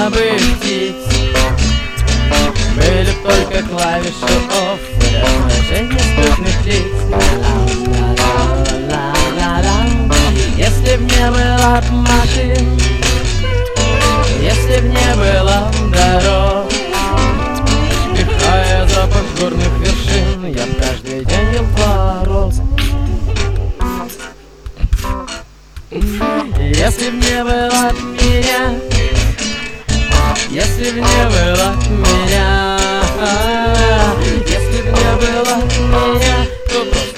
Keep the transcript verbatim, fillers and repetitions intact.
небовых птиц. Были б только клавиши off и отражение скучных лиц. Если б не было б машин, если б не было дорог, вдыхая запах горных вершин, я б каждый день ел творог. Если б не было меня, если б не было меня, если б не было меня, то просто